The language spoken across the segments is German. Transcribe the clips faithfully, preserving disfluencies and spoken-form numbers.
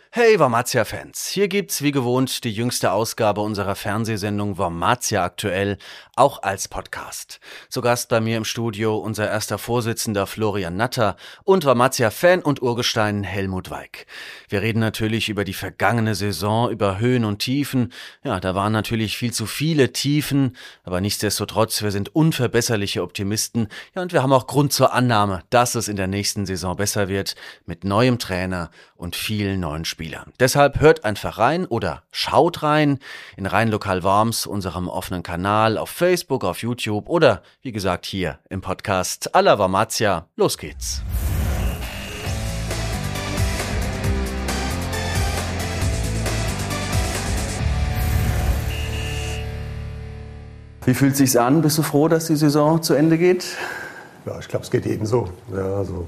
Hey Wormatia-Fans, hier gibt's wie gewohnt die jüngste Ausgabe unserer Fernsehsendung Wormatia aktuell, auch als Podcast. Zu Gast bei mir im Studio unser erster Vorsitzender Florian Natter und Wormatia-Fan und Urgestein Helmut Weik. Wir reden natürlich über die vergangene Saison, über Höhen und Tiefen. Ja, da waren natürlich viel zu viele Tiefen, aber nichtsdestotrotz, wir sind unverbesserliche Optimisten. Ja, und wir haben auch Grund zur Annahme, dass es in der nächsten Saison besser wird, mit neuem Trainer und vielen neuen Spielern. Deshalb hört einfach rein oder schaut rein in Rheinlokal Worms, unserem offenen Kanal auf Facebook, auf YouTube oder wie gesagt hier im Podcast à la Wormatia. Los geht's! Wie fühlt es sich an? Bist du froh, dass die Saison zu Ende geht? Ja, ich glaube, es geht jedem so. Ja, also,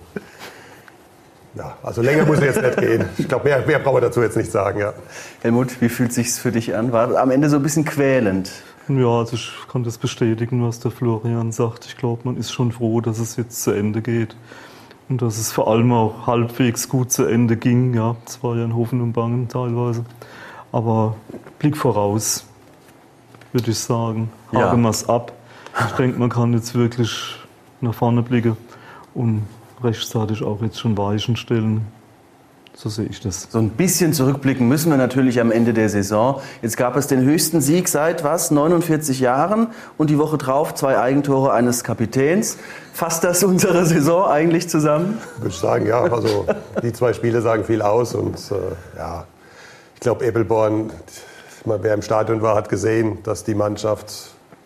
ja, also länger muss es jetzt nicht gehen. Ich glaube, mehr, mehr brauchen wir dazu jetzt nicht sagen. Ja. Helmut, wie fühlt es sich für dich an? War am Ende so ein bisschen quälend? Ja, also ich kann das bestätigen, was der Florian sagt. Ich glaube, man ist schon froh, dass es jetzt zu Ende geht. Und dass es vor allem auch halbwegs gut zu Ende ging. Ja, es war ja ein Hoffen und Bangen teilweise. Aber Blick voraus, würde ich sagen. Ja. Haken wir es ab. Ich denke, man kann jetzt wirklich nach vorne blicken und rechtzeitig auch jetzt schon Weichen stellen. So sehe ich das. So ein bisschen zurückblicken müssen wir natürlich am Ende der Saison. Jetzt gab es den höchsten Sieg seit was? neunundvierzig Jahren und die Woche drauf zwei Eigentore eines Kapitäns. Fasst das unsere Saison eigentlich zusammen? Würde ich sagen, ja. Also die zwei Spiele sagen viel aus und äh, ja, ich glaube, Eppelborn, wer im Stadion war, hat gesehen, dass die Mannschaft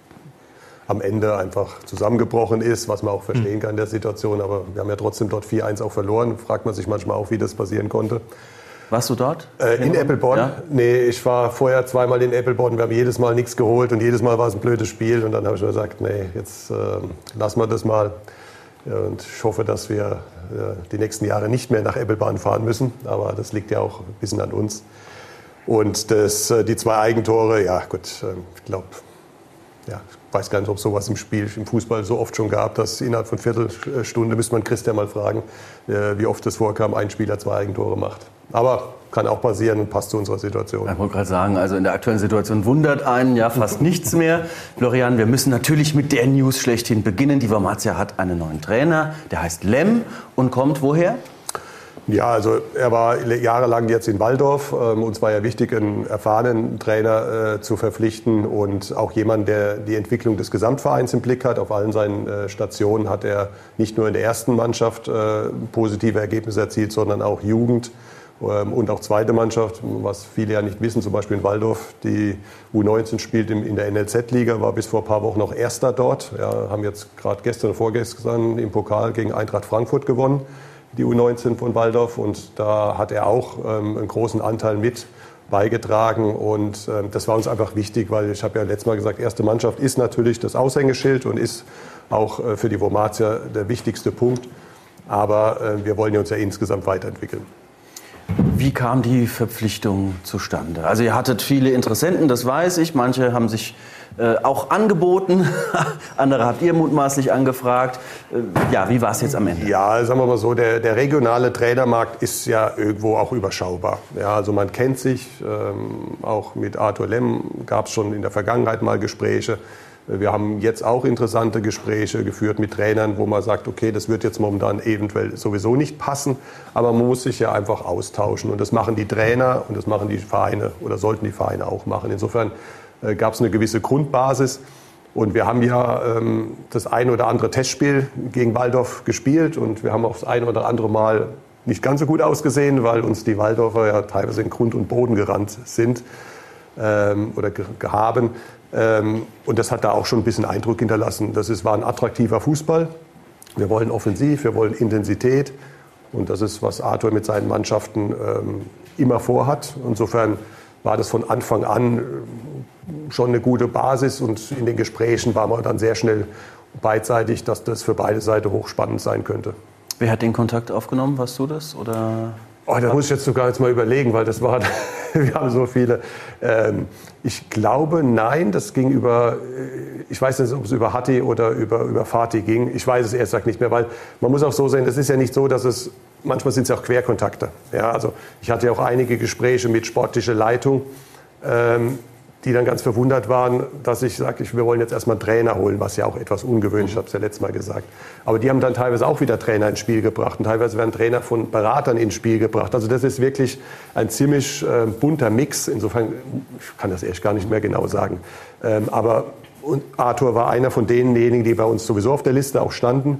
am Ende einfach zusammengebrochen ist, was man auch verstehen kann in der Situation. Aber wir haben ja trotzdem dort vier eins auch verloren. Fragt man sich manchmal auch, wie das passieren konnte. Warst du dort? Äh, in Eppelborn? Ja? Nee, ich war vorher zweimal in Eppelborn. Wir haben jedes Mal nichts geholt und jedes Mal war es ein blödes Spiel. Und dann habe ich mir gesagt, nee, jetzt äh, lassen wir das mal. Und ich hoffe, dass wir äh, die nächsten Jahre nicht mehr nach Eppelborn fahren müssen. Aber das liegt ja auch ein bisschen an uns. Und das, äh, die zwei Eigentore, ja gut, äh, ich glaube... Ja, ich weiß gar nicht, ob es sowas im Spiel, im Fußball so oft schon gab, dass innerhalb von Viertelstunde, müsste man Christian mal fragen, wie oft es vorkam, ein Spieler zwei Eigentore macht. Aber kann auch passieren und passt zu unserer Situation. Ich wollte gerade sagen, also in der aktuellen Situation wundert einen ja fast nichts mehr. Florian, wir müssen natürlich mit der News schlechthin beginnen. Die Wormatia hat einen neuen Trainer, der heißt Lem und kommt woher? Ja, also er war jahrelang jetzt in Walldorf. Ähm, uns war ja wichtig, einen erfahrenen Trainer äh, zu verpflichten und auch jemanden, der die Entwicklung des Gesamtvereins im Blick hat. Auf allen seinen äh, Stationen hat er nicht nur in der ersten Mannschaft äh, positive Ergebnisse erzielt, sondern auch Jugend ähm, und auch zweite Mannschaft. Was viele ja nicht wissen, zum Beispiel in Walldorf, die U neunzehn spielt im, in der N L Z-Liga, war bis vor ein paar Wochen noch Erster dort. Ja, haben jetzt gerade gestern und vorgestern im Pokal gegen Eintracht Frankfurt gewonnen, die U neunzehn von Walldorf, und da hat er auch ähm, einen großen Anteil mit beigetragen und ähm, das war uns einfach wichtig, weil ich habe ja letztes Mal gesagt, erste Mannschaft ist natürlich das Aushängeschild und ist auch äh, für die Wormatia der wichtigste Punkt, aber äh, wir wollen uns ja insgesamt weiterentwickeln. Wie kam die Verpflichtung zustande? Also ihr hattet viele Interessenten, das weiß ich, manche haben sich äh, auch angeboten, andere habt ihr mutmaßlich angefragt. Äh, ja, wie war es jetzt am Ende? Ja, sagen wir mal so, der, der regionale Trainermarkt ist ja irgendwo auch überschaubar. Ja, also man kennt sich, ähm, auch mit Arthur Lem gab es schon in der Vergangenheit mal Gespräche. Wir haben jetzt auch interessante Gespräche geführt mit Trainern, wo man sagt, okay, das wird jetzt momentan eventuell sowieso nicht passen, aber man muss sich ja einfach austauschen. Und das machen die Trainer und das machen die Vereine oder sollten die Vereine auch machen. Insofern äh, gab es eine gewisse Grundbasis. Und wir haben ja ähm, das ein oder andere Testspiel gegen Walldorf gespielt und wir haben auch das ein oder andere Mal nicht ganz so gut ausgesehen, weil uns die Walldorfer ja teilweise in Grund und Boden gerannt sind ähm, oder ge- gehaben. Und das hat da auch schon ein bisschen Eindruck hinterlassen. Das ist, war ein attraktiver Fußball. Wir wollen offensiv, wir wollen Intensität. Und das ist, was Arthur mit seinen Mannschaften ähm, immer vorhat. Insofern war das von Anfang an schon eine gute Basis. Und in den Gesprächen war man dann sehr schnell beidseitig, dass das für beide Seiten hochspannend sein könnte. Wer hat den Kontakt aufgenommen? Warst du das? Oder? Oh, da muss ich jetzt sogar jetzt mal überlegen, weil das war, wir haben so viele. Ähm, ich glaube, nein, das ging über, ich weiß nicht, ob es über Hatti oder über, über Fatih ging. Ich weiß es ehrlich gesagt nicht mehr, weil man muss auch so sehen, es ist ja nicht so, dass es, manchmal sind es ja auch Querkontakte. Ja, also ich hatte ja auch einige Gespräche mit sportlicher Leitung, ähm, die dann ganz verwundert waren, dass ich sage, wir wollen jetzt erstmal einen Trainer holen, was ja auch etwas ungewöhnlich ist, ich habe es ja letztes Mal gesagt. Aber die haben dann teilweise auch wieder Trainer ins Spiel gebracht und teilweise werden Trainer von Beratern ins Spiel gebracht. Also das ist wirklich ein ziemlich äh, bunter Mix. Insofern, ich kann das echt gar nicht mehr genau sagen. Ähm, aber und Arthur war einer von denjenigen, die bei uns sowieso auf der Liste auch standen.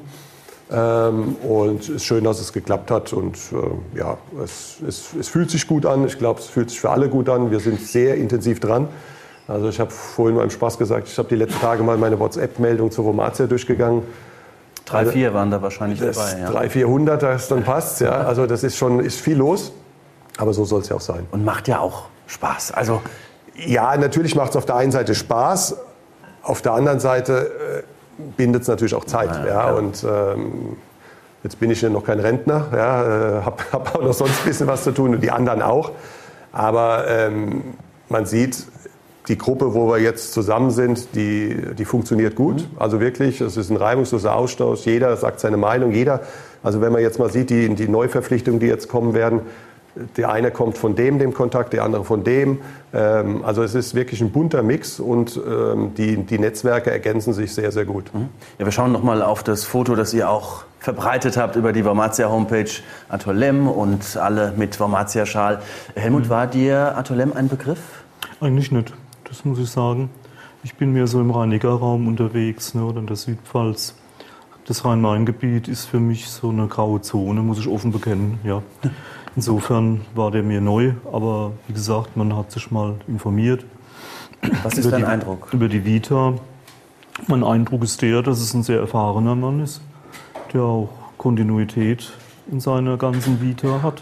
Ähm, und es ist schön, dass es geklappt hat und äh, ja, es, es, es fühlt sich gut an. Ich glaube, es fühlt sich für alle gut an. Wir sind sehr intensiv dran. Also ich habe vorhin mal im Spaß gesagt, ich habe die letzten Tage mal meine WhatsApp-Meldung zur Wormatia durchgegangen. Drei, vier waren da wahrscheinlich das dabei. Ja. Drei, vierhundert, das dann passt. Ja. Also das ist schon ist viel los, aber so soll es ja auch sein. Und macht ja auch Spaß. Also ja, natürlich macht es auf der einen Seite Spaß, auf der anderen Seite äh, bindet es natürlich auch Zeit. Ja, ja. Und ähm, jetzt bin ich ja noch kein Rentner, ja, äh, habe hab auch noch sonst ein bisschen was zu tun und die anderen auch. Aber ähm, man sieht, die Gruppe, wo wir jetzt zusammen sind, die, die funktioniert gut. Mhm. Also wirklich, es ist ein reibungsloser Austausch. Jeder sagt seine Meinung. Jeder, also wenn man jetzt mal sieht, die, die Neuverpflichtungen, die jetzt kommen werden, der eine kommt von dem, dem Kontakt, der andere von dem. Ähm, also es ist wirklich ein bunter Mix und ähm, die, die Netzwerke ergänzen sich sehr, sehr gut. Mhm. Ja, wir schauen noch mal auf das Foto, das ihr auch verbreitet habt über die Wormatia-Homepage. Arthur Lemm und alle mit Wormatia-Schal. Helmut, mhm. war dir Arthur Lemm ein Begriff? Eigentlich nicht. Das muss ich sagen. Ich bin mehr so im Rhein-Neckar-Raum unterwegs, ne, oder in der Südpfalz. Das Rhein-Main-Gebiet ist für mich so eine graue Zone, muss ich offen bekennen. Ja. Insofern war der mir neu, aber wie gesagt, man hat sich mal informiert. Was ist dein die, Eindruck? Über die Vita. Mein Eindruck ist der, dass es ein sehr erfahrener Mann ist, der auch Kontinuität in seiner ganzen Vita hat.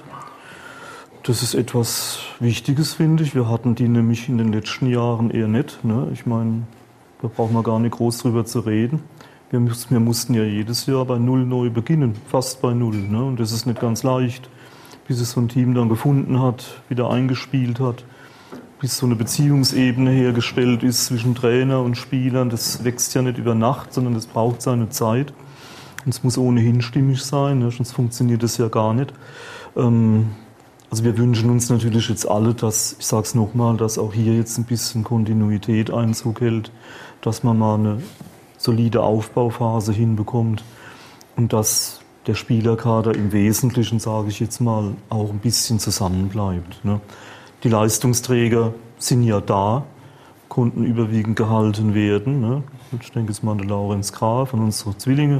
Das ist etwas Wichtiges, finde ich. Wir hatten die nämlich in den letzten Jahren eher nicht. Ne? Ich meine, da brauchen wir gar nicht groß drüber zu reden. Wir, wir mussten ja jedes Jahr bei Null neu beginnen, fast bei Null. Ne? Und das ist nicht ganz leicht, bis es so ein Team dann gefunden hat, wieder eingespielt hat, bis so eine Beziehungsebene hergestellt ist zwischen Trainer und Spielern. Das wächst ja nicht über Nacht, sondern das braucht seine Zeit. Und es muss ohnehin stimmig sein, ne? Sonst funktioniert das ja gar nicht. Ähm, Also wir wünschen uns natürlich jetzt alle, dass, ich sage es nochmal, dass auch hier jetzt ein bisschen Kontinuität Einzug hält, dass man mal eine solide Aufbauphase hinbekommt und dass der Spielerkader im Wesentlichen, sage ich jetzt mal, auch ein bisschen zusammenbleibt. Ne? Die Leistungsträger sind ja da, konnten überwiegend gehalten werden. Ne? Ich denke jetzt mal an den Laurenz Graf und unsere Zwillinge,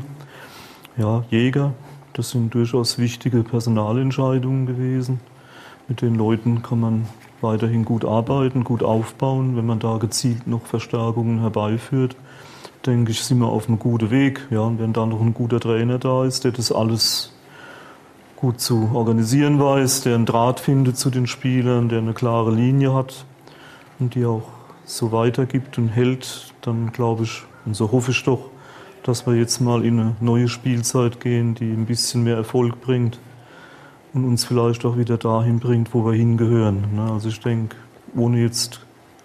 ja, Jäger. Das sind durchaus wichtige Personalentscheidungen gewesen. Mit den Leuten kann man weiterhin gut arbeiten, gut aufbauen. Wenn man da gezielt noch Verstärkungen herbeiführt, denke ich, sind wir auf einem guten Weg. Ja, und wenn da noch ein guter Trainer da ist, der das alles gut zu organisieren weiß, der einen Draht findet zu den Spielern, der eine klare Linie hat und die auch so weitergibt und hält, dann glaube ich, und so hoffe ich doch, dass wir jetzt mal in eine neue Spielzeit gehen, die ein bisschen mehr Erfolg bringt und uns vielleicht auch wieder dahin bringt, wo wir hingehören. Also ich denke, ohne jetzt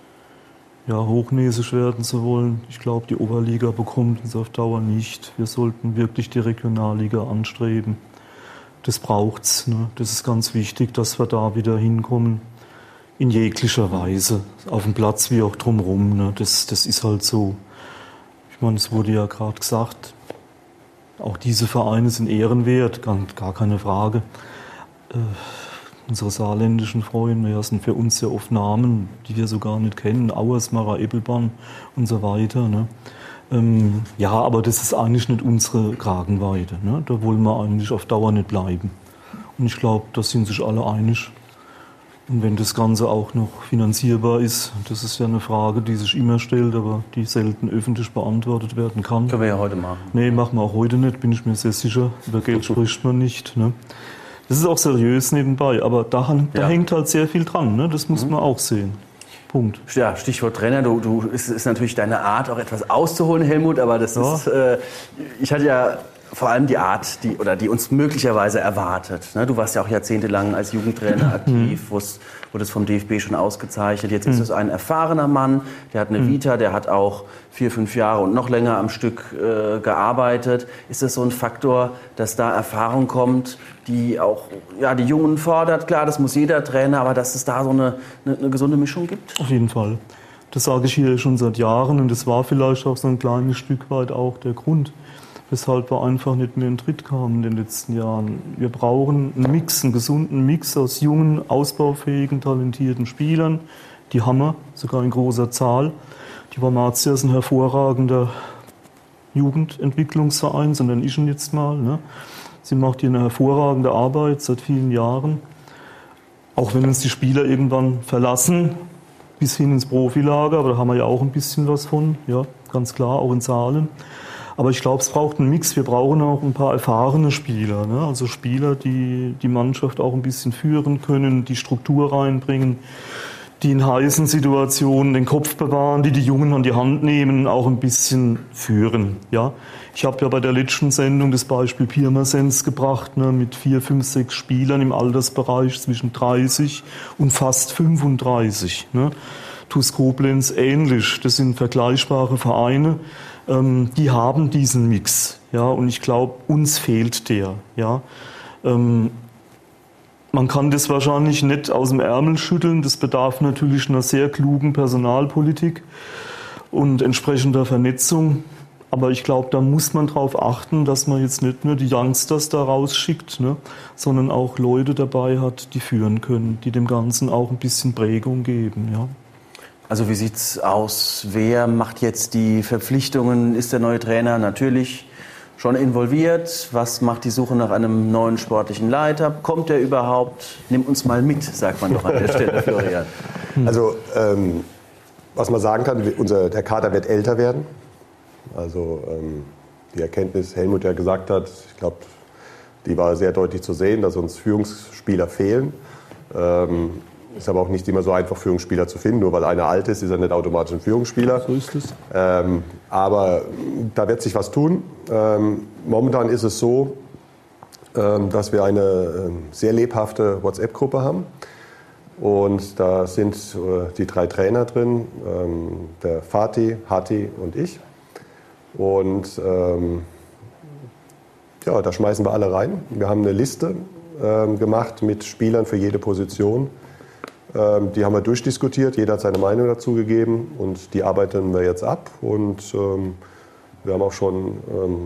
ja, hochnäsig werden zu wollen, ich glaube, die Oberliga bekommt uns auf Dauer nicht. Wir sollten wirklich die Regionalliga anstreben. Das braucht's. Ne? Das ist ganz wichtig, dass wir da wieder hinkommen. In jeglicher Weise. Auf dem Platz wie auch drumherum. Ne? Das, das ist halt so. Ich meine, es wurde ja gerade gesagt, auch diese Vereine sind ehrenwert, gar, gar keine Frage. Äh, unsere saarländischen Freunde, ja, sind für uns ja oft Namen, die wir so gar nicht kennen. Auersmacher, Eppelborn und so weiter. Ne? Ähm, ja, aber das ist eigentlich nicht unsere Kragenweite. Ne? Da wollen wir eigentlich auf Dauer nicht bleiben. Und ich glaube, da sind sich alle einig. Und wenn das Ganze auch noch finanzierbar ist, das ist ja eine Frage, die sich immer stellt, aber die selten öffentlich beantwortet werden kann. Können wir ja heute machen. Nee, machen wir auch heute nicht, bin ich mir sehr sicher. Über Geld spricht man nicht. Ne? Das ist auch seriös nebenbei, aber da, da ja. hängt halt sehr viel dran. Ne? Das muss mhm. man auch sehen. Punkt. Ja, Stichwort Trainer. Du, du, es ist natürlich deine Art, auch etwas auszuholen, Helmut, aber das ja. ist, äh, ich hatte ja vor allem die Art, die, oder die uns möglicherweise erwartet. Ne? Du warst ja auch jahrzehntelang als Jugendtrainer aktiv, wurdest vom D F B schon ausgezeichnet. Jetzt ist es ein erfahrener Mann, der hat eine Vita, der hat auch vier, fünf Jahre und noch länger am Stück äh, gearbeitet. Ist das so ein Faktor, dass da Erfahrung kommt, die auch ja, die Jungen fordert? Klar, das muss jeder Trainer, aber dass es da so eine, eine, eine gesunde Mischung gibt? Auf jeden Fall. Das sage ich hier schon seit Jahren und das war vielleicht auch so ein kleines Stück weit auch der Grund, weshalb wir einfach nicht mehr in den Tritt kamen in den letzten Jahren. Wir brauchen einen Mix, einen gesunden Mix aus jungen, ausbaufähigen, talentierten Spielern. Die haben wir, sogar in großer Zahl. Die Wormatia ist ein hervorragender Jugendentwicklungsverein, so nenne ich ihn jetzt mal. Ne? Sie macht hier eine hervorragende Arbeit seit vielen Jahren. Auch wenn uns die Spieler irgendwann verlassen, bis hin ins Profilager, aber da haben wir ja auch ein bisschen was von, ja, ganz klar, auch in Zahlen. Aber ich glaube, es braucht einen Mix. Wir brauchen auch ein paar erfahrene Spieler, ne? Also Spieler, die die Mannschaft auch ein bisschen führen können, die Struktur reinbringen, die in heißen Situationen den Kopf bewahren, die die Jungen an die Hand nehmen und auch ein bisschen führen. Ja? Ich habe ja bei der letzten Sendung das Beispiel Pirmasens gebracht, ne, mit vier, fünf, sechs Spielern im Altersbereich zwischen dreißig und fast fünfunddreißig. Ne? T U S Koblenz ähnlich. Das sind vergleichbare Vereine. Ähm, die haben diesen Mix. Ja? Und ich glaube, uns fehlt der. Ja? Ähm, Man kann das wahrscheinlich nicht aus dem Ärmel schütteln. Das bedarf natürlich einer sehr klugen Personalpolitik und entsprechender Vernetzung. Aber ich glaube, da muss man darauf achten, dass man jetzt nicht nur die Youngsters da rausschickt, ne, sondern auch Leute dabei hat, die führen können, die dem Ganzen auch ein bisschen Prägung geben. Ja. Also wie sieht's aus? Wer macht jetzt die Verpflichtungen? Ist der neue Trainer natürlich schon involviert? Was macht die Suche nach einem neuen sportlichen Leiter? Kommt der überhaupt? Nimm uns mal mit, sagt man doch an der Stelle, Florian. Also, ähm, was man sagen kann, unser, der Kader wird älter werden. Also, ähm, die Erkenntnis, Helmut ja gesagt hat, ich glaube, die war sehr deutlich zu sehen, dass uns Führungsspieler fehlen. Ähm, ist aber auch nicht immer so einfach, Führungsspieler zu finden. Nur weil einer alt ist, ist er nicht automatisch ein Führungsspieler. So ist es. Ähm, aber da wird sich was tun. Ähm, momentan ist es so, ähm, dass wir eine ähm, sehr lebhafte WhatsApp-Gruppe haben. Und da sind äh, die drei Trainer drin, ähm, der Fatih, Hatti und ich. Und ähm, ja, da schmeißen wir alle rein. Wir haben eine Liste ähm, gemacht mit Spielern für jede Position. Ähm, die haben wir durchdiskutiert, jeder hat seine Meinung dazu gegeben und die arbeiten wir jetzt ab. Und ähm, wir haben auch schon ähm,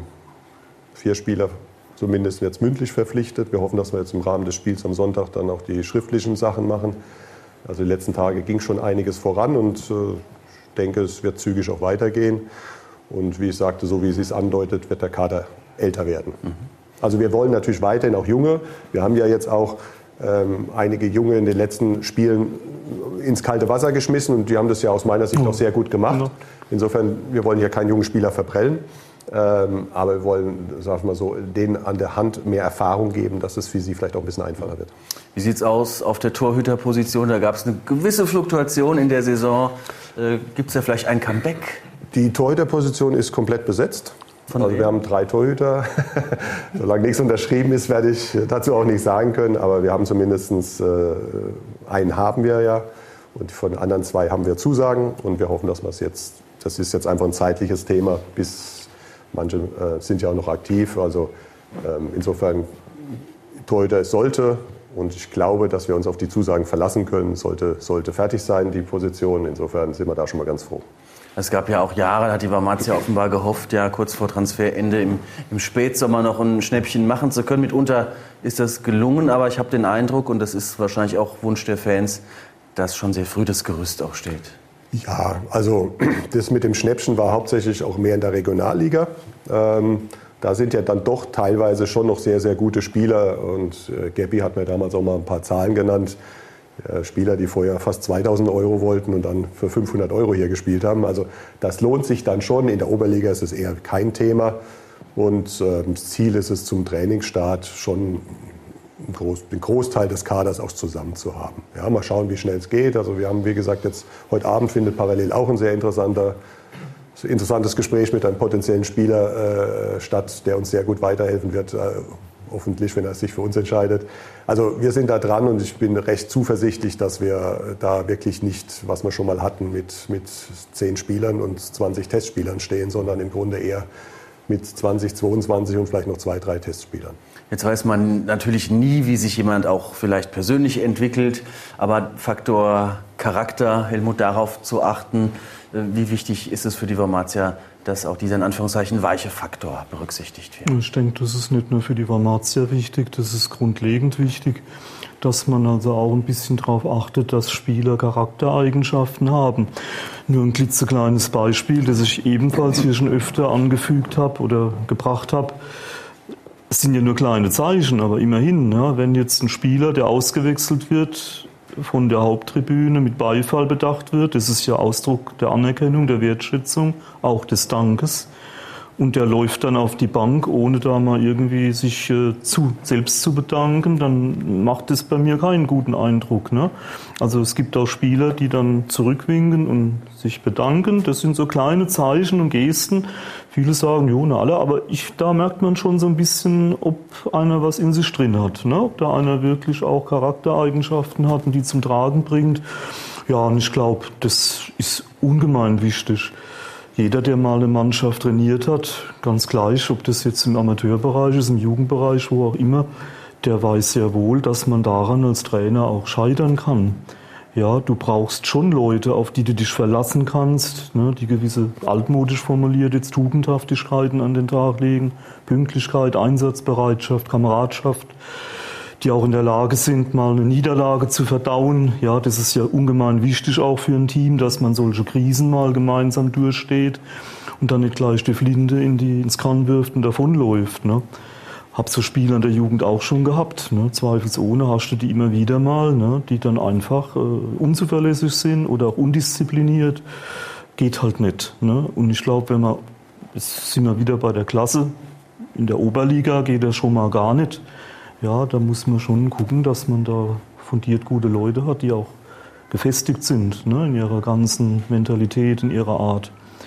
vier Spieler zumindest jetzt mündlich verpflichtet. Wir hoffen, dass wir jetzt im Rahmen des Spiels am Sonntag dann auch die schriftlichen Sachen machen. Also die letzten Tage ging schon einiges voran und äh, ich denke, es wird zügig auch weitergehen. Und wie ich sagte, so wie es sich andeutet, wird der Kader älter werden. Mhm. Also wir wollen natürlich weiterhin auch Junge. Wir haben ja jetzt auch ähm, einige Junge in den letzten Spielen ins kalte Wasser geschmissen und die haben das ja aus meiner Sicht auch sehr gut gemacht. Insofern, wir wollen hier keinen jungen Spieler verprellen. Ähm, aber wir wollen, sag ich mal so, denen an der Hand mehr Erfahrung geben, dass es für sie vielleicht auch ein bisschen einfacher wird. Wie sieht es aus auf der Torhüterposition? Da gab es eine gewisse Fluktuation in der Saison. Äh, Gibt es da vielleicht ein Comeback? Die Torhüterposition ist komplett besetzt. Von also wir haben drei Torhüter. Solange nichts unterschrieben ist, werde ich dazu auch nichts sagen können. Aber wir haben zumindest äh, einen haben wir ja. Und von den anderen zwei haben wir Zusagen. Und wir hoffen, dass wir es jetzt, das ist jetzt einfach ein zeitliches Thema, bis manche äh, sind ja auch noch aktiv. Also ähm, insofern, Torhüter es sollte. Und ich glaube, dass wir uns auf die Zusagen verlassen können. Sollte, sollte fertig sein, die Position. Insofern sind wir da schon mal ganz froh. Es gab ja auch Jahre, da hat die Wormatia offenbar gehofft, ja kurz vor Transferende im, im Spätsommer noch ein Schnäppchen machen zu können. Mitunter ist das gelungen, aber ich habe den Eindruck, und das ist wahrscheinlich auch Wunsch der Fans, dass schon sehr früh das Gerüst auch steht. Ja, also das mit dem Schnäppchen war hauptsächlich auch mehr in der Regionalliga. Ähm, da sind ja dann doch teilweise schon noch sehr, sehr gute Spieler. Und äh, Gabby hat mir damals auch mal ein paar Zahlen genannt. Äh, Spieler, die vorher fast zweitausend Euro wollten und dann für fünfhundert Euro hier gespielt haben. Also das lohnt sich dann schon. In der Oberliga ist es eher kein Thema. Und äh, das Ziel ist es zum Trainingsstart schon einen Groß, den Großteil des Kaders auch zusammen zu haben. Ja, mal schauen, wie schnell es geht. Also wir haben, wie gesagt, jetzt heute Abend findet parallel auch ein sehr interessanter interessantes Gespräch mit einem potenziellen Spieler äh, statt, der uns sehr gut weiterhelfen wird. Äh, hoffentlich, wenn er sich für uns entscheidet. Also wir sind da dran und ich bin recht zuversichtlich, dass wir da wirklich nicht, was wir schon mal hatten, mit, mit zehn Spielern und zwanzig Testspielern stehen, sondern im Grunde eher mit zwanzig, zweiundzwanzig und vielleicht noch zwei, drei Testspielern. Jetzt weiß man natürlich nie, wie sich jemand auch vielleicht persönlich entwickelt, aber Faktor Charakter, Helmut, darauf zu achten, wie wichtig ist es für die Wormatia, dass auch dieser in Anführungszeichen weiche Faktor berücksichtigt wird? Ich denke, das ist nicht nur für die Wormatia wichtig, das ist grundlegend wichtig, dass man also auch ein bisschen darauf achtet, dass Spieler Charaktereigenschaften haben. Nur ein klitzekleines Beispiel, das ich ebenfalls hier schon öfter angefügt habe oder gebracht habe. Es sind ja nur kleine Zeichen, aber immerhin, ja, wenn jetzt ein Spieler, der ausgewechselt wird, von der Haupttribüne mit Beifall bedacht wird, das ist ja Ausdruck der Anerkennung, der Wertschätzung, auch des Dankes. Und der läuft dann auf die Bank, ohne da mal irgendwie sich äh, zu, selbst zu bedanken, dann macht das bei mir keinen guten Eindruck. Ne? Also es gibt auch Spieler, die dann zurückwinken und sich bedanken. Das sind so kleine Zeichen und Gesten. Viele sagen, jo, na alle, aber ich, da merkt man schon so ein bisschen, ob einer was in sich drin hat. Ne? Ob da einer wirklich auch Charaktereigenschaften hat und die zum Tragen bringt. Ja, und ich glaube, das ist ungemein wichtig. Jeder, der mal eine Mannschaft trainiert hat, ganz gleich, ob das jetzt im Amateurbereich ist, im Jugendbereich, wo auch immer, der weiß sehr wohl, dass man daran als Trainer auch scheitern kann. Ja, du brauchst schon Leute, auf die du dich verlassen kannst, ne, die gewisse altmodisch formuliert jetzt Tugendhaftigkeiten an den Tag legen, Pünktlichkeit, Einsatzbereitschaft, Kameradschaft, die auch in der Lage sind, mal eine Niederlage zu verdauen. Ja, das ist ja ungemein wichtig auch für ein Team, dass man solche Krisen mal gemeinsam durchsteht und dann nicht gleich die Flinte in die, ins Korn wirft und davonläuft. Ne. Hab so Spieler in der Jugend auch schon gehabt. Ne. Zweifelsohne hast du die immer wieder mal, ne, die dann einfach äh, unzuverlässig sind oder auch undiszipliniert. Geht halt nicht. Ne. Und ich glaube, wenn man, jetzt sind wir wieder bei der Klasse, in der Oberliga geht das schon mal gar nicht. Ja, da muss man schon gucken, dass man da fundiert gute Leute hat, die auch gefestigt sind, ne, in ihrer ganzen Mentalität, in ihrer Art.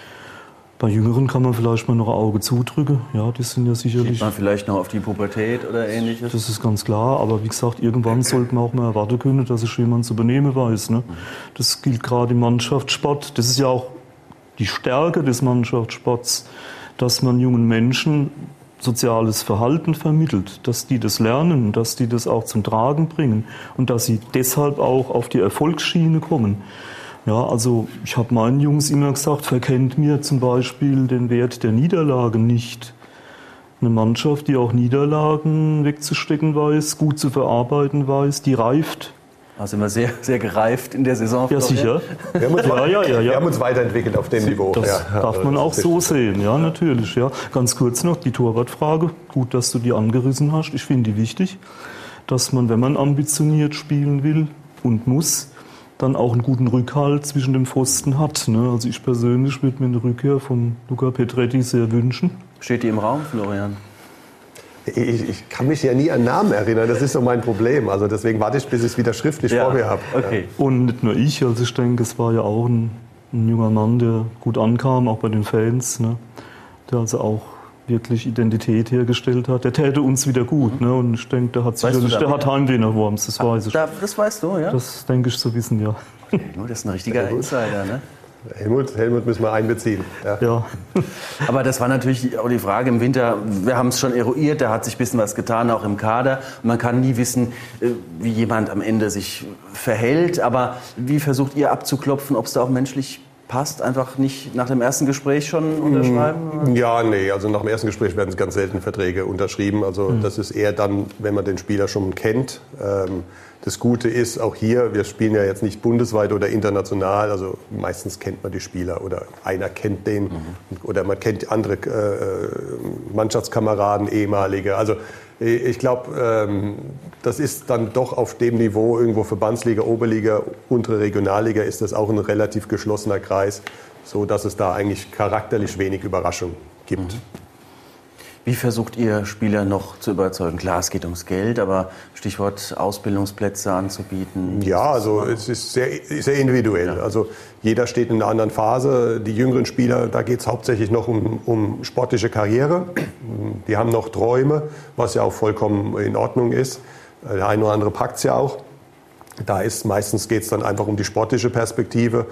Bei Jüngeren kann man vielleicht mal noch ein Auge zudrücken. Ja, die sind ja sicherlich... Geht man vielleicht noch auf die Pubertät oder Ähnliches? Das ist ganz klar, aber wie gesagt, irgendwann sollte man auch mal erwarten können, dass sich jemand zu benehmen weiß. Ne? Das gilt gerade im Mannschaftssport. Das ist ja auch die Stärke des Mannschaftssports, dass man jungen Menschen soziales Verhalten vermittelt, dass die das lernen, dass die das auch zum Tragen bringen und dass sie deshalb auch auf die Erfolgsschiene kommen. Ja, also ich habe meinen Jungs immer gesagt, verkennt mir zum Beispiel den Wert der Niederlage nicht. Eine Mannschaft, die auch Niederlagen wegzustecken weiß, gut zu verarbeiten weiß, die reift. Also immer sehr, sehr gereift in der Saison. Ja, sicher. Wir haben uns, ja, ja, ja, ja. Wir haben uns weiterentwickelt auf dem Niveau. Das ja, darf man auch so sehen, ja, natürlich. Ja. Ganz kurz noch die Torwartfrage. Gut, dass du die angerissen hast. Ich finde die wichtig, dass man, wenn man ambitioniert spielen will und muss, dann auch einen guten Rückhalt zwischen dem Pfosten hat. Ne? Also ich persönlich würde mir eine Rückkehr von Luca Petretti sehr wünschen. Steht die im Raum, Florian? Ich, ich kann mich ja nie an Namen erinnern, das ist so mein Problem. Also deswegen warte ich, bis ich es wieder schriftlich ja, vor mir habe. Okay. Und nicht nur ich, also ich denke, es war ja auch ein, ein junger Mann, der gut ankam, auch bei den Fans, ne? Der also auch wirklich Identität hergestellt hat. Der täte uns wieder gut. Ne? Und ich denke, der hat sicherlich, der hat Heimweh nach Worms, das weiß ich. Da, das weißt du, ja? Das denke ich zu wissen, ja. Das ist ein richtiger Insider, ne? Helmut, Helmut müssen wir einbeziehen. Ja. Ja. Aber das war natürlich auch die Frage im Winter. Wir haben es schon eruiert, da hat sich ein bisschen was getan, auch im Kader. Und man kann nie wissen, wie jemand am Ende sich verhält. Aber wie versucht ihr abzuklopfen, ob es da auch menschlich passt? Einfach nicht nach dem ersten Gespräch schon unterschreiben? Ja, nee, also nach dem ersten Gespräch werden ganz selten Verträge unterschrieben. Also mhm. das ist eher dann, wenn man den Spieler schon kennt. Ähm, Das Gute ist, auch hier, wir spielen ja jetzt nicht bundesweit oder international, also meistens kennt man die Spieler oder einer kennt den mhm. oder man kennt andere äh, Mannschaftskameraden, ehemalige. Also ich glaube, ähm, das ist dann doch auf dem Niveau, irgendwo Verbandsliga, Oberliga, untere Regionalliga, ist das auch ein relativ geschlossener Kreis, so dass es da eigentlich charakterlich wenig Überraschung gibt. Mhm. Wie versucht ihr Spieler noch zu überzeugen? Klar, es geht ums Geld, aber Stichwort Ausbildungsplätze anzubieten. Ja, also es ist sehr, sehr individuell. Ja. Also jeder steht in einer anderen Phase. Die jüngeren Spieler, da geht es hauptsächlich noch um, um sportliche Karriere. Die haben noch Träume, was ja auch vollkommen in Ordnung ist. Der eine oder andere packt es ja auch. Da ist meistens geht es dann einfach um die sportliche Perspektive.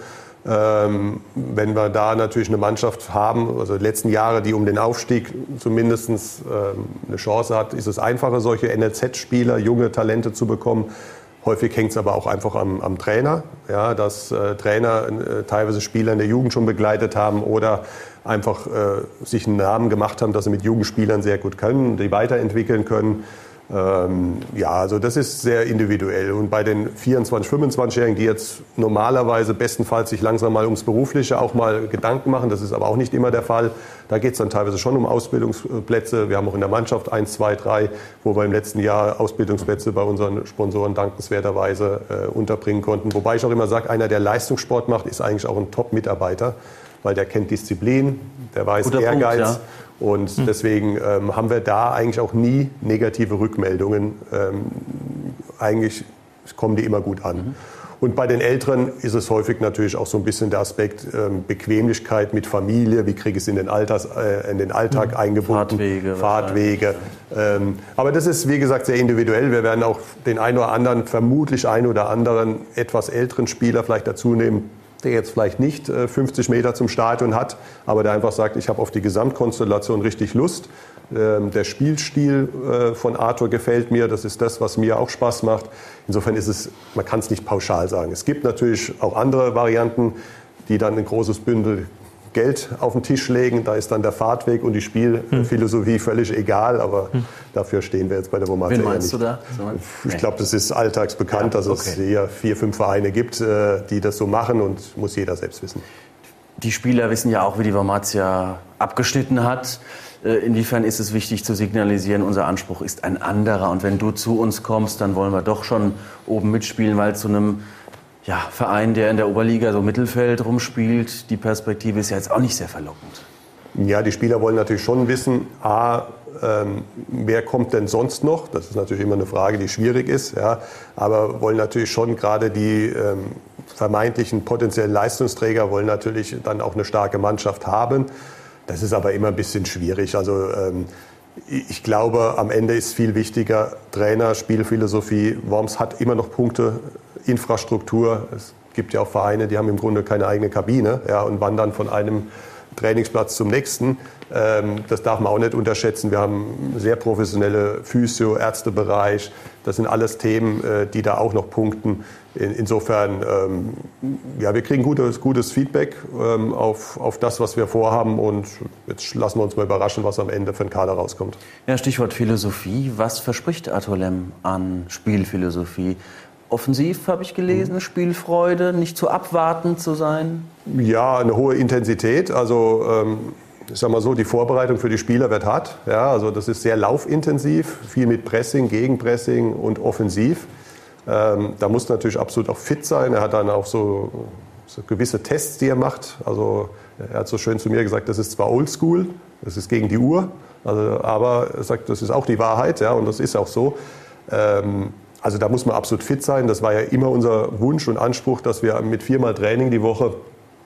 Ähm, wenn wir da natürlich eine Mannschaft haben, also die letzten Jahre, die um den Aufstieg zumindest ähm, eine Chance hat, ist es einfacher, solche N L Z-Spieler, junge Talente zu bekommen. Häufig hängt es aber auch einfach am, am Trainer, ja, dass äh, Trainer äh, teilweise Spieler in der Jugend schon begleitet haben oder einfach äh, sich einen Namen gemacht haben, dass sie mit jungen Spielern sehr gut können, die weiterentwickeln können. Ähm, ja, also das ist sehr individuell. Und bei den vierundzwanzig-, fünfundzwanzigjährigen, die jetzt normalerweise bestenfalls sich langsam mal ums Berufliche auch mal Gedanken machen, das ist aber auch nicht immer der Fall, da geht es dann teilweise schon um Ausbildungsplätze. Wir haben auch in der Mannschaft eins, zwei, drei, wo wir im letzten Jahr Ausbildungsplätze bei unseren Sponsoren dankenswerterweise äh, unterbringen konnten. Wobei ich auch immer sage, einer, der Leistungssport macht, ist eigentlich auch ein Top-Mitarbeiter, weil der kennt Disziplin, der weiß Guter Ehrgeiz. Punkt, ja. Und hm. deswegen ähm, haben wir da eigentlich auch nie negative Rückmeldungen. Ähm, eigentlich kommen die immer gut an. Mhm. Und bei den Älteren ist es häufig natürlich auch so ein bisschen der Aspekt ähm, Bequemlichkeit mit Familie. Wie kriege ich es in den, Alters, äh, in den Alltag mhm. eingebunden? Fahrtwege. Fahrtwege. Ähm, aber das ist, wie gesagt, sehr individuell. Wir werden auch den einen oder anderen, vermutlich einen oder anderen etwas älteren Spieler vielleicht dazu nehmen, der jetzt vielleicht nicht äh, fünfzig Meter zum Stadion hat, aber der einfach sagt, ich habe auf die Gesamtkonstellation richtig Lust. Ähm, der Spielstil äh, von Arthur gefällt mir, das ist das, was mir auch Spaß macht. Insofern ist es, man kann es nicht pauschal sagen. Es gibt natürlich auch andere Varianten, die dann ein großes Bündel Geld auf den Tisch legen, da ist dann der Fahrtweg und die Spielphilosophie völlig egal, aber hm. dafür stehen wir jetzt bei der Wormatia Wen meinst nicht. du da? Ich glaube, das ist alltagsbekannt, ja, dass okay. es hier vier, fünf Vereine gibt, die das so machen und muss jeder selbst wissen. Die Spieler wissen ja auch, wie die Wormatia abgeschnitten hat. Inwiefern ist es wichtig zu signalisieren, unser Anspruch ist ein anderer und wenn du zu uns kommst, dann wollen wir doch schon oben mitspielen, weil zu einem Ja, Verein, der in der Oberliga so Mittelfeld rumspielt, die Perspektive ist ja jetzt auch nicht sehr verlockend. Ja, die Spieler wollen natürlich schon wissen, a, ähm, wer kommt denn sonst noch? Das ist natürlich immer eine Frage, die schwierig ist. Ja, aber wollen natürlich schon gerade die ähm, vermeintlichen potenziellen Leistungsträger wollen natürlich dann auch eine starke Mannschaft haben. Das ist aber immer ein bisschen schwierig. Also ähm, ich glaube, am Ende ist viel wichtiger Trainer, Spielphilosophie. Worms hat immer noch Punkte, Infrastruktur. Es gibt ja auch Vereine, die haben im Grunde keine eigene Kabine, ja, und wandern von einem Trainingsplatz zum nächsten. Ähm, das darf man auch nicht unterschätzen. Wir haben sehr professionelle Physio-, Ärztebereich. Das sind alles Themen, äh, die da auch noch punkten. In, insofern, ähm, ja, wir kriegen gutes, gutes Feedback ähm, auf, auf das, was wir vorhaben. Und jetzt lassen wir uns mal überraschen, was am Ende für ein Kader rauskommt. Ja, Stichwort Philosophie. Was verspricht Arthur Lemm an Spielphilosophie? Offensiv, habe ich gelesen, Spielfreude, nicht zu abwartend zu sein? Ja, eine hohe Intensität. Also ähm, ich sag mal so, die Vorbereitung für die Spieler wird hart. Ja, also das ist sehr laufintensiv, viel mit Pressing, Gegenpressing und offensiv. Ähm, da muss natürlich absolut auch fit sein. Er hat dann auch so, so gewisse Tests, die er macht. Also er hat so schön zu mir gesagt, das ist zwar oldschool, das ist gegen die Uhr, also, aber er sagt, das ist auch die Wahrheit, ja, und das ist auch so. Ähm, Also da muss man absolut fit sein. Das war ja immer unser Wunsch und Anspruch, dass wir mit viermal Training die Woche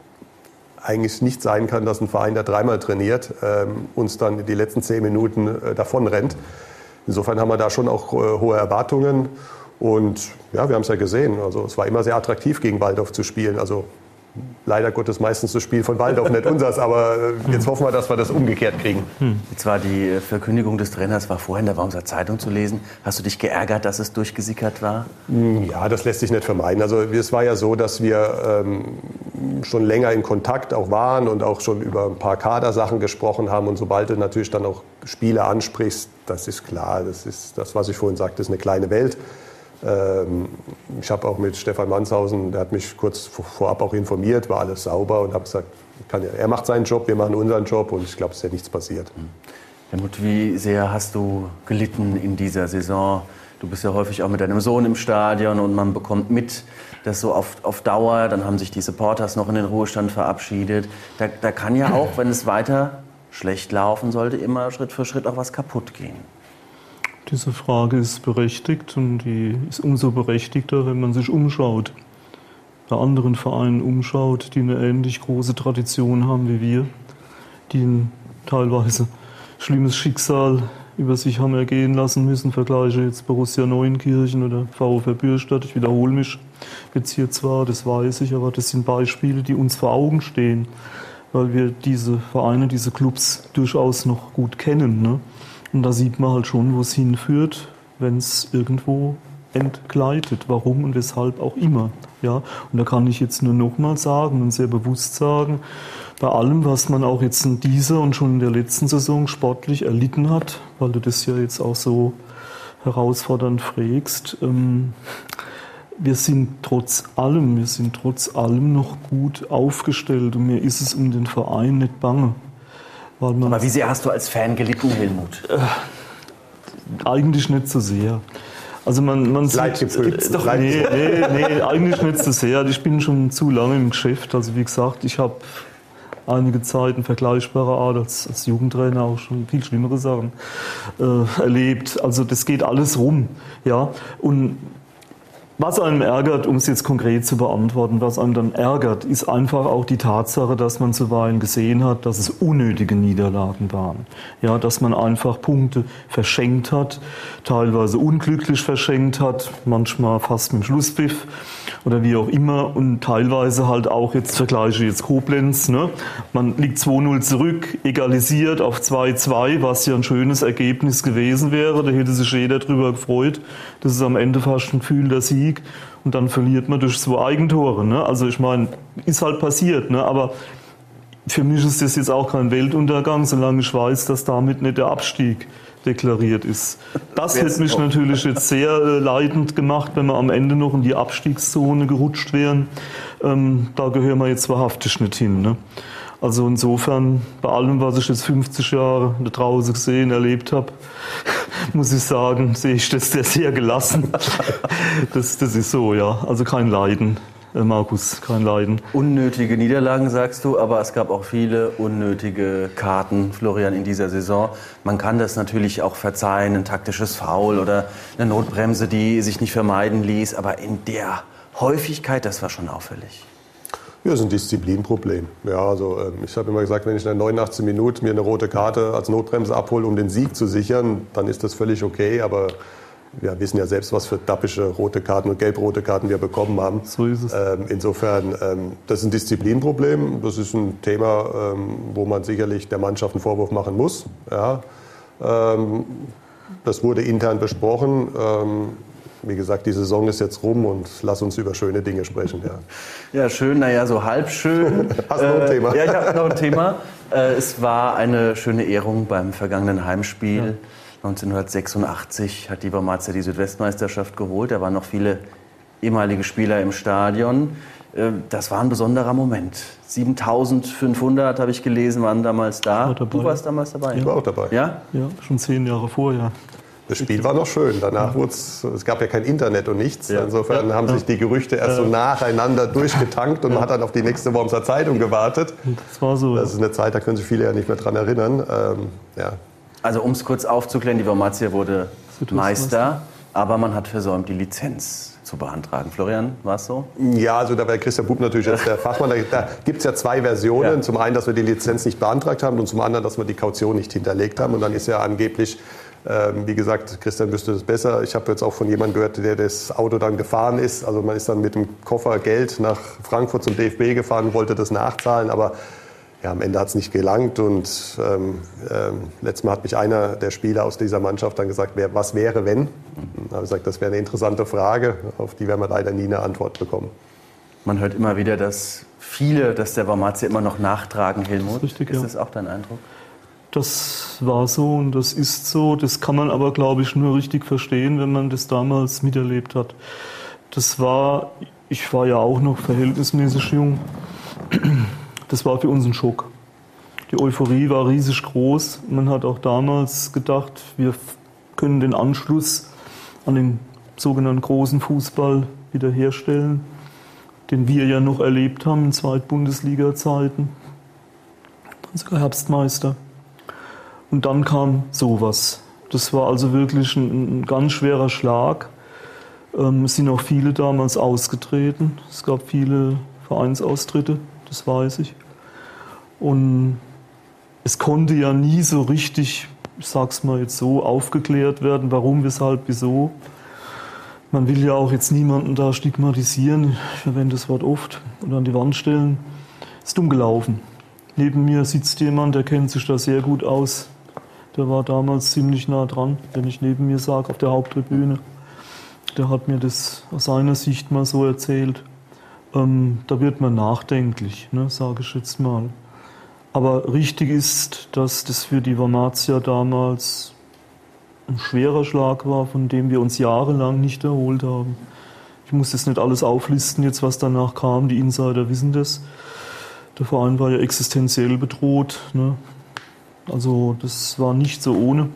eigentlich nicht sein kann, dass ein Verein, der dreimal trainiert, ähm, uns dann die letzten zehn Minuten äh, davon rennt. Insofern haben wir da schon auch äh, hohe Erwartungen. Und ja, wir haben es ja gesehen. Also es war immer sehr attraktiv, gegen Walldorf zu spielen. Also leider Gottes meistens das Spiel von Walldorf, nicht unseres, aber jetzt hoffen wir, dass wir das umgekehrt kriegen. Jetzt war die Verkündigung des Trainers war vorhin in der Wormser Zeitung zu lesen. Hast du dich geärgert, dass es durchgesickert war? Ja, das lässt sich nicht vermeiden. Also es war ja so, dass wir ähm, schon länger in Kontakt auch waren und auch schon über ein paar Kadersachen gesprochen haben. Und sobald du natürlich dann auch Spiele ansprichst, das ist klar, das ist das, was ich vorhin sagte, ist eine kleine Welt. Ich habe auch mit Stefan Manshausen, der hat mich kurz vorab auch informiert, war alles sauber und habe gesagt, kann ja, er macht seinen Job, wir machen unseren Job und ich glaube, es ist ja nichts passiert. Helmut, wie sehr hast du gelitten in dieser Saison? Du bist ja häufig auch mit deinem Sohn im Stadion und man bekommt mit, dass so auf, auf Dauer, dann haben sich die Supporters noch in den Ruhestand verabschiedet. Da, da kann ja auch, wenn es weiter schlecht laufen, sollte immer Schritt für Schritt auch was kaputt gehen. Diese Frage ist berechtigt und die ist umso berechtigter, wenn man sich umschaut. Bei anderen Vereinen umschaut, die eine ähnlich große Tradition haben wie wir, die ein teilweise schlimmes Schicksal über sich haben ergehen lassen müssen. Vergleiche jetzt Borussia Neunkirchen oder VfR Bürstadt. Ich wiederhole mich jetzt hier zwar, das weiß ich, aber das sind Beispiele, die uns vor Augen stehen, weil wir diese Vereine, diese Clubs durchaus noch gut kennen. Ne? Und da sieht man halt schon, wo es hinführt, wenn es irgendwo entgleitet. Warum und weshalb auch immer. Ja? Und da kann ich jetzt nur nochmal sagen und sehr bewusst sagen, bei allem, was man auch jetzt in dieser und schon in der letzten Saison sportlich erlitten hat, weil du das ja jetzt auch so herausfordernd fragst, ähm, wir sind trotz allem, wir sind trotz allem noch gut aufgestellt und mir ist es um den Verein nicht bange. Weil man, aber wie sehr hast du als Fan gelitten, Helmut? Äh, eigentlich nicht so sehr. Also man, man sieht, gibt's doch, nee, nee, nee, eigentlich nicht so sehr. Ich bin schon zu lange im Geschäft. Also wie gesagt, ich habe einige Zeit in vergleichbarer Art als, als Jugendtrainer auch schon viel schlimmere Sachen äh, erlebt. Also das geht alles rum. Ja? Und was einem ärgert, um es jetzt konkret zu beantworten, was einem dann ärgert, ist einfach auch die Tatsache, dass man zuweilen gesehen hat, dass es unnötige Niederlagen waren. Ja, dass man einfach Punkte verschenkt hat, teilweise unglücklich verschenkt hat, manchmal fast mit dem Schlusspfiff oder wie auch immer und teilweise halt auch, jetzt vergleiche jetzt Koblenz, ne? Man liegt zwei null zurück, egalisiert auf zwei zwei, was ja ein schönes Ergebnis gewesen wäre, da hätte sich jeder drüber gefreut, das ist am Ende fast ein gefühlter Sieg und dann verliert man durch zwei Eigentore, ne? Also ich meine, ist halt passiert, ne? Aber für mich ist das jetzt auch kein Weltuntergang, solange ich weiß, dass damit nicht der Abstieg deklariert ist. Das hätte mich natürlich jetzt sehr äh, leidend gemacht, wenn wir am Ende noch in die Abstiegszone gerutscht wären. Ähm, da gehören wir jetzt wahrhaftig nicht hin. Ne? Also insofern, bei allem, was ich jetzt fünfzig Jahre da draußen gesehen, erlebt habe, muss ich sagen, sehe ich das sehr, sehr gelassen. Das, das ist so, ja. Also kein Leiden. Markus, kein Leiden. Unnötige Niederlagen, sagst du, aber es gab auch viele unnötige Karten, Florian, in dieser Saison. Man kann das natürlich auch verzeihen, ein taktisches Foul oder eine Notbremse, die sich nicht vermeiden ließ, aber in der Häufigkeit, das war schon auffällig. Ja, das ist ein Disziplinproblem. Ja, also ich habe immer gesagt, wenn ich in der neunundachtzigsten Minute mir eine rote Karte als Notbremse abhole, um den Sieg zu sichern, dann ist das völlig okay, aber wir wissen ja selbst, was für dappische rote Karten und gelb-rote Karten wir bekommen haben. So ist es. Ähm, insofern, ähm, das ist ein Disziplinproblem. Das ist ein Thema, ähm, wo man sicherlich der Mannschaft einen Vorwurf machen muss. Ja. Ähm, das wurde intern besprochen. Ähm, wie gesagt, die Saison ist jetzt rum und lass uns über schöne Dinge sprechen. Ja, ja schön, naja, so halb schön. Hast du noch ein Thema? Äh, ja, ich habe noch ein Thema. Äh, es war eine schöne Ehrung beim vergangenen Heimspiel. Ja. neunzehnhundertsechsundachtzig hat die Wormatia die Südwestmeisterschaft geholt. Da waren noch viele ehemalige Spieler im Stadion. Das war ein besonderer Moment. siebentausendfünfhundert, habe ich gelesen, waren damals da. Du warst damals dabei? Ich war auch dabei. Ja? Ja, schon zehn Jahre vorher. Das Spiel war noch schön. Danach wurde es, es gab ja kein Internet und nichts. Ja. Insofern ja. haben sich die Gerüchte erst so nacheinander durchgetankt und man hat dann auf die nächste Wormser Zeitung gewartet. Das war so. Das ist eine Zeit, da können sich viele ja nicht mehr dran erinnern. Ähm, ja. Also um es kurz aufzuklären, die Wormatia wurde Meister, aber man hat versäumt, die Lizenz zu beantragen. Florian, war es so? Ja, also da war Christian Bub natürlich als der Fachmann. Da, da gibt es ja zwei Versionen. Ja. Zum einen, dass wir die Lizenz nicht beantragt haben und zum anderen, dass wir die Kaution nicht hinterlegt haben. Und dann ist ja angeblich, ähm, wie gesagt, Christian wüsste das besser. Ich habe jetzt auch von jemandem gehört, der das Auto dann gefahren ist. Also man ist dann mit dem Koffer Geld nach Frankfurt zum D F B gefahren, wollte das nachzahlen, aber ja, am Ende hat es nicht gelangt und ähm, ähm, letztes Mal hat mich einer der Spieler aus dieser Mannschaft dann gesagt, wer, was wäre, wenn? Da habe ich gesagt, das wäre eine interessante Frage, auf die werden wir leider nie eine Antwort bekommen. Man hört immer wieder, dass viele, dass der Wormatia immer noch nachtragen, Helmut. Das ist richtig, ist ja. das auch dein Eindruck? Das war so und das ist so. Das kann man aber, glaube ich, nur richtig verstehen, wenn man das damals miterlebt hat. Das war, ich war ja auch noch verhältnismäßig jung. Das war für uns ein Schock. Die Euphorie war riesig groß. Man hat auch damals gedacht, wir können den Anschluss an den sogenannten großen Fußball wiederherstellen, den wir ja noch erlebt haben in Zweitbundesliga-Zeiten. Sogar Herbstmeister. Und dann kam sowas. Das war also wirklich ein, ein ganz schwerer Schlag. Ähm, es sind auch viele damals ausgetreten. Es gab viele Vereinsaustritte, das weiß ich. Und es konnte ja nie so richtig, ich sag's mal jetzt so, aufgeklärt werden, warum, weshalb, wieso. Man will ja auch jetzt niemanden da stigmatisieren, ich verwende das Wort oft, oder an die Wand stellen. Es ist dumm gelaufen. Neben mir sitzt jemand, der kennt sich da sehr gut aus. Der war damals ziemlich nah dran, wenn ich neben mir sage, auf der Haupttribüne. Der hat mir das aus seiner Sicht mal so erzählt. Ähm, da wird man nachdenklich, ne, sage ich jetzt mal. Aber richtig ist, dass das für die Wormatia damals ein schwerer Schlag war, von dem wir uns jahrelang nicht erholt haben. Ich muss das nicht alles auflisten, jetzt was danach kam, die Insider wissen das. Der Verein war ja existenziell bedroht, ne? Also das war nicht so ohne.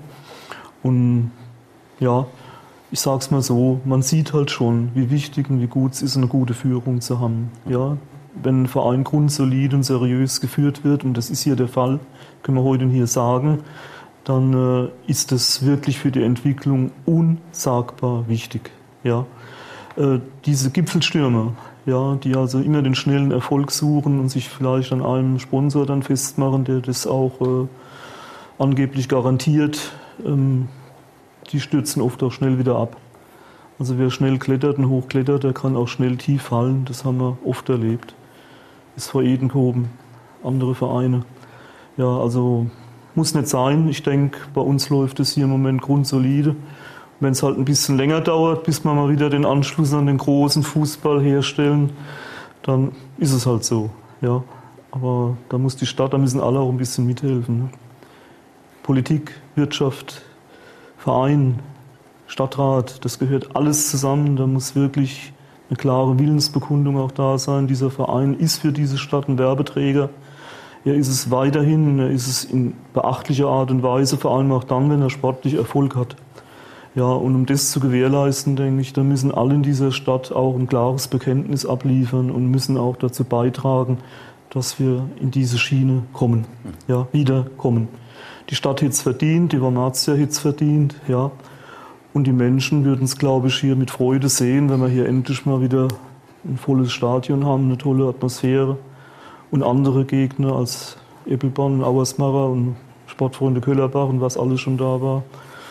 Und ja, ich sag's mal so, man sieht halt schon, wie wichtig und wie gut es ist, eine gute Führung zu haben. Ja, wenn ein Verein grundsolid und seriös geführt wird, und das ist hier der Fall, können wir heute hier sagen, dann äh, ist das wirklich für die Entwicklung unsagbar wichtig. Ja, äh, diese Gipfelstürmer, ja, die also immer den schnellen Erfolg suchen und sich vielleicht an einem Sponsor dann festmachen, der das auch äh, angeblich garantiert, ähm, die stürzen oft auch schnell wieder ab. Also wer schnell klettert und hochklettert, der kann auch schnell tief fallen. Das haben wir oft erlebt. Ist vor Edenkoben, andere Vereine. Ja, also muss nicht sein. Ich denke, bei uns läuft es hier im Moment grundsolide. Wenn es halt ein bisschen länger dauert, bis wir mal wieder den Anschluss an den großen Fußball herstellen, dann ist es halt so. Ja. Aber da muss die Stadt, da müssen alle auch ein bisschen mithelfen. Ne? Politik, Wirtschaft, Verein, Stadtrat, das gehört alles zusammen. Da muss wirklich eine klare Willensbekundung auch da sein. Dieser Verein ist für diese Stadt ein Werbeträger. Er ist es weiterhin, er ist es in beachtlicher Art und Weise, vor allem auch dann, wenn er sportlich Erfolg hat. Ja, und um das zu gewährleisten, denke ich, da müssen alle in dieser Stadt auch ein klares Bekenntnis abliefern und müssen auch dazu beitragen, dass wir in diese Schiene kommen, ja, wieder kommen. Die Stadt hätte es verdient, die Wormatia hätte es verdient, ja. Und die Menschen würden es, glaube ich, hier mit Freude sehen, wenn wir hier endlich mal wieder ein volles Stadion haben, eine tolle Atmosphäre. Und andere Gegner als Eppelborn, Auersmacher und Sportfreunde Köllerbach und was alles schon da war.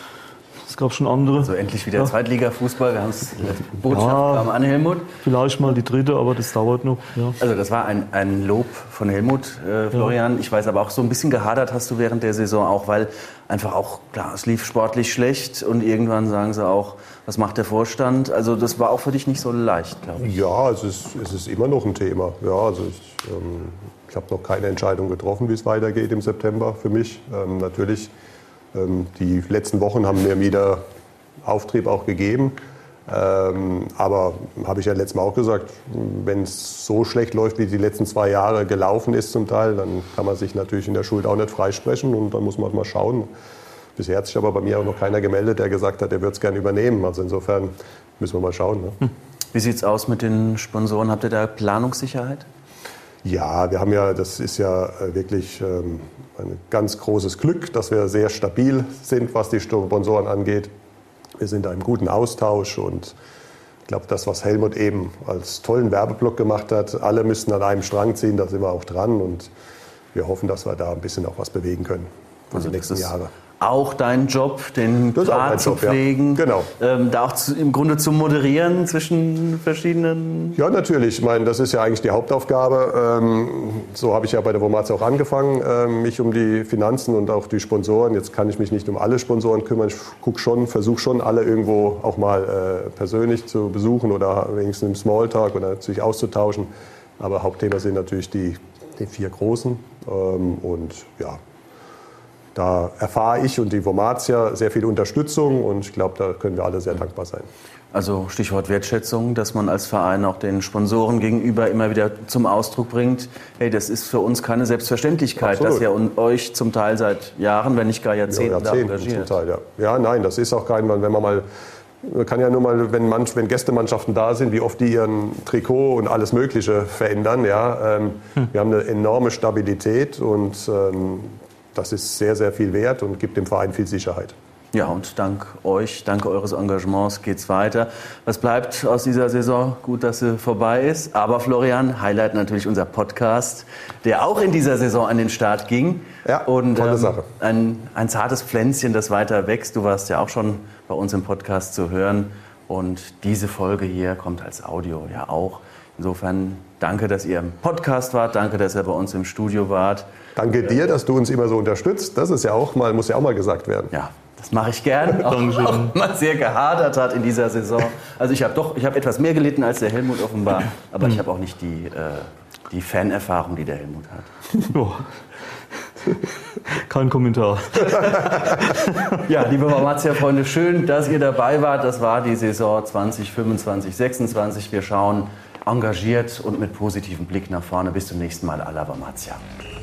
Es gab schon andere. Also endlich wieder ja. Zweitliga-Fußball. Wir haben es Botschaft ja, an Helmut. Vielleicht mal die dritte, aber das dauert noch. Ja. Also das war ein, ein Lob von Helmut, äh, Florian. Ja. Ich weiß aber auch, so ein bisschen gehadert hast du während der Saison auch, weil einfach auch, klar, es lief sportlich schlecht und irgendwann sagen sie auch, was macht der Vorstand? Also das war auch für dich nicht so leicht, glaube ich. Ja, es ist, es ist immer noch ein Thema. Ja, also ich, ähm, ich habe noch keine Entscheidung getroffen, wie es weitergeht im September für mich. Ähm, natürlich, ähm, die letzten Wochen haben mir wieder Auftrieb auch gegeben. Ähm, aber habe ich ja letztes Mal auch gesagt, wenn es so schlecht läuft, wie die letzten zwei Jahre gelaufen ist zum Teil, dann kann man sich natürlich in der Schuld auch nicht freisprechen und dann muss man mal schauen. Bisher hat sich aber bei mir auch noch keiner gemeldet, der gesagt hat, er würde es gerne übernehmen. Also insofern müssen wir mal schauen. Ne? Wie sieht es aus mit den Sponsoren? Habt ihr da Planungssicherheit? Ja, wir haben ja, das ist ja wirklich ähm, ein ganz großes Glück, dass wir sehr stabil sind, was die Sponsoren angeht. Wir sind da im guten Austausch und ich glaube, das, was Helmut eben als tollen Werbeblock gemacht hat, alle müssten an einem Strang ziehen, da sind wir auch dran und wir hoffen, dass wir da ein bisschen auch was bewegen können für also die nächsten Jahre. Auch dein Job, den Draht zu pflegen, ja. Genau. Ähm, da auch zu, im Grunde zu moderieren zwischen verschiedenen... Ja, natürlich. Ich meine, das ist ja eigentlich die Hauptaufgabe. Ähm, so habe ich ja bei der Wormatia auch angefangen, ähm, mich um die Finanzen und auch die Sponsoren. Jetzt kann ich mich nicht um alle Sponsoren kümmern. Ich gucke schon, versuche schon, alle irgendwo auch mal äh, persönlich zu besuchen oder wenigstens im Smalltalk oder sich auszutauschen. Aber Hauptthema sind natürlich die, die vier Großen. Ähm, und ja, da erfahre ich und die Wormatia sehr viel Unterstützung und ich glaube, da können wir alle sehr dankbar sein. Also Stichwort Wertschätzung, dass man als Verein auch den Sponsoren gegenüber immer wieder zum Ausdruck bringt, hey, das ist für uns keine Selbstverständlichkeit, Absolut. Dass ihr euch zum Teil seit Jahren, wenn nicht gar Jahrzehnten, ja, Jahrzehnten da engagiert. Zum Teil, ja. ja, nein, das ist auch kein, wenn man mal, man kann ja nur mal, wenn, manch, wenn Gästemannschaften da sind, wie oft die ihren Trikot und alles Mögliche verändern. Ja. Ähm, hm. Wir haben eine enorme Stabilität und ähm, das ist sehr, sehr viel wert und gibt dem Verein viel Sicherheit. Ja, und dank euch, dank eures Engagements geht's weiter. Was bleibt aus dieser Saison? Gut, dass sie vorbei ist. Aber Florian, Highlight natürlich unser Podcast, der auch in dieser Saison an den Start ging. Ja, und, tolle ähm, Sache. Ein, ein zartes Pflänzchen, das weiter wächst. Du warst ja auch schon bei uns im Podcast zu hören. Und diese Folge hier kommt als Audio ja auch. Insofern danke, dass ihr im Podcast wart. Danke, dass ihr bei uns im Studio wart. Danke dir, dass du uns immer so unterstützt. Das ist ja auch mal, muss ja auch mal gesagt werden. Ja. Das mache ich gern, auch, auch wenn man sehr gehadert hat in dieser Saison. Also ich habe doch, ich habe etwas mehr gelitten als der Helmut offenbar, aber ich habe auch nicht die, äh, die Fanerfahrung, die der Helmut hat. Oh. Kein Kommentar. Ja, liebe Wormatia-Freunde, schön, dass ihr dabei wart. Das war die Saison zwanzig fünfundzwanzig sechsundzwanzig. Wir schauen engagiert und mit positivem Blick nach vorne. Bis zum nächsten Mal. Alla Wormatia.